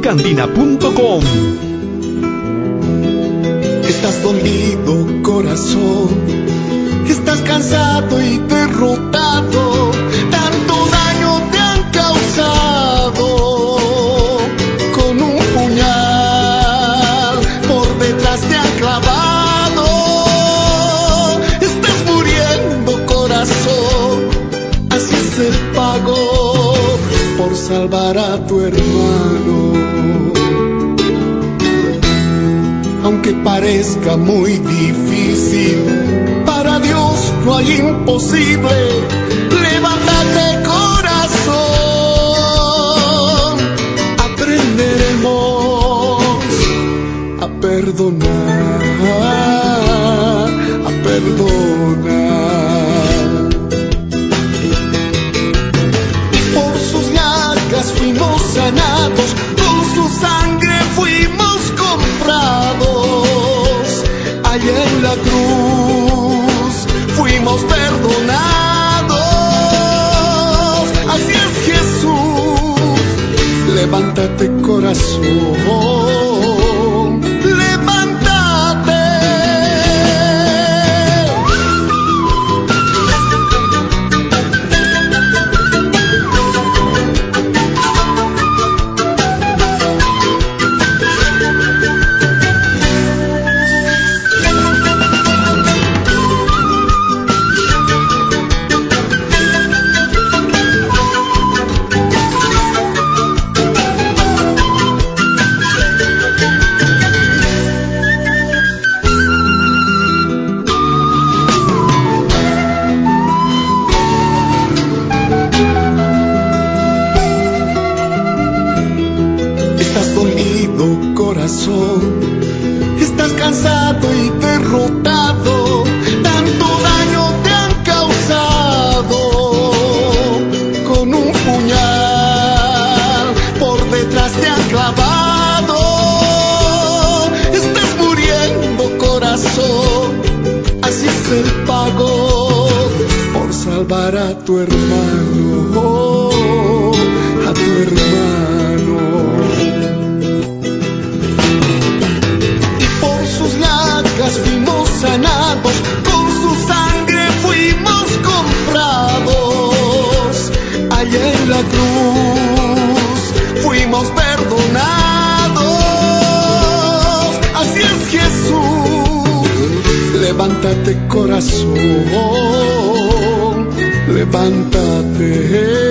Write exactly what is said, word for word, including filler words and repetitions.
candina punto com. Estás dolido, corazón, estás cansado y derrotado, tanto daño te han causado, con un puñal por detrás te han clavado, estás muriendo, corazón, así es el pago por salvar a tu hermano. Aunque parezca muy difícil, para Dios no hay imposible. Levántate, corazón, aprenderemos a perdonar, a perdonar. Por sus llagas fuimos sanados, con su sangre fuimos comprados, allá en la cruz fuimos perdonados, así es Jesús. Levántate, corazón, levántate. Estás cansado y derrotado, tanto daño te han causado, con un puñal por detrás te han clavado, estás muriendo, corazón, así es el pago por salvar a tu hermano, a tu hermano. Fuimos sanados, con su sangre fuimos comprados, allá en la cruz fuimos perdonados, así es Jesús. Levántate, corazón, levántate.